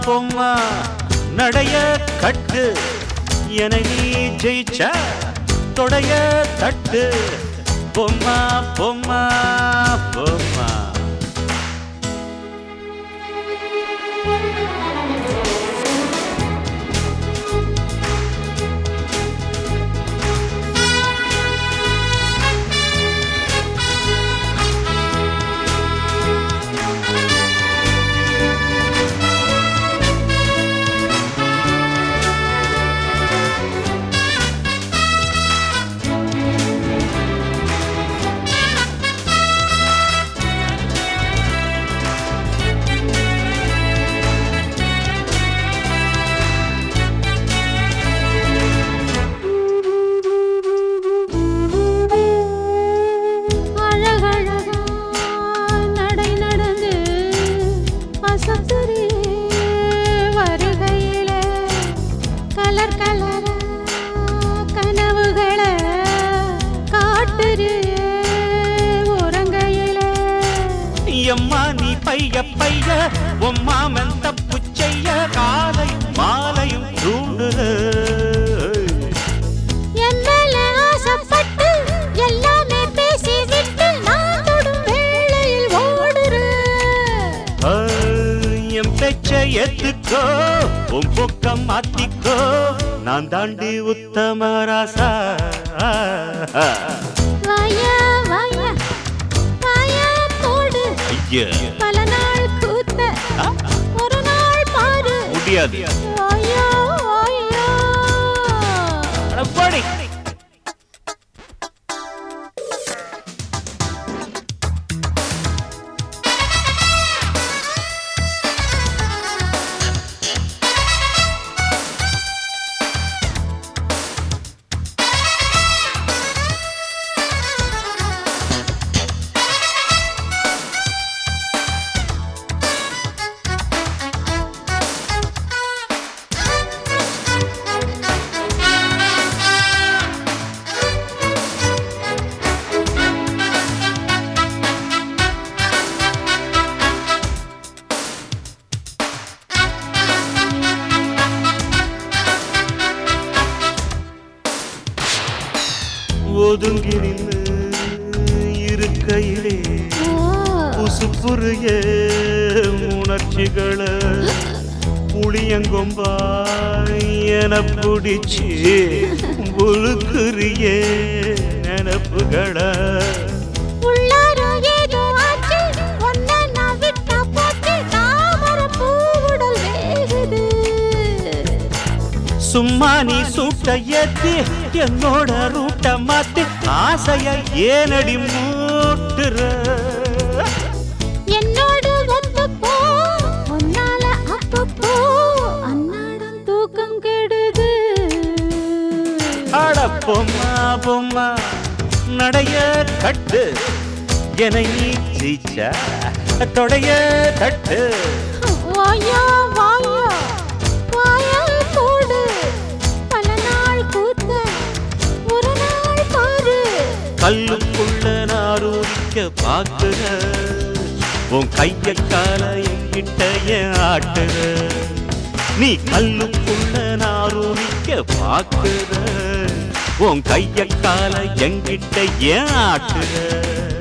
பொம்மா நடைய கட்டு என நீ ஜெயிச்ச தொடைய தட்டு பொம்மா பொம்மா பொம்மா அம்மா நீ பைய பைய உம்மாமன் தப்பு செய்ய காலையும் மாலையும் தூண்டுற என்னல ஆசைப்பட்டு எல்லாமே பேசி விட்டு நான் தொடும் வேளையில் ஓடுற என் பேச்சை ஏத்துக்கோ உன் பக்கம் மாத்திக்கோ நான் தாண்டி உத்தம ராசா வாயா வாயா வாயா போடு பல நாள் கூத்த ஒரு நாள் பாரு முடியாது வாயா வாயா போடி ஒதுங்கி நின்று இருக்கையிலே புசுப்புரிய உணர்ச்சிகளை புளியங்கொம்பாய் என பிடிச்சி உழுக்குரிய நினப்புகளை சும்மா நீ சூட்ட ஏத்தி என்னோட ரூட்ட மாத்தி ஆசைய ஏனடி மூட்டுற என்னோடு ஒத்துப்போ உன்னால அப்பப்போ அன்னாடம் தூக்கம் கெடுது அட பொம்மா பொம்மா நடைய கட்டு என நீ ஜெயிச்ச தொடைய தட்டு வாயா வாயா வாயா போடு பல நாள் கூத்த ஒரு நாள் பாரு கல்லுக்குள்ள நாரூரிக்க பாக்குற உன் கைய கால என்கிட்ட ஏன் ஆட்டுற நீ கல்லுக்குள்ள நாரூரிக்க பாக்குற உன் கைய கால என்கிட்ட ஏன் ஆட்டுற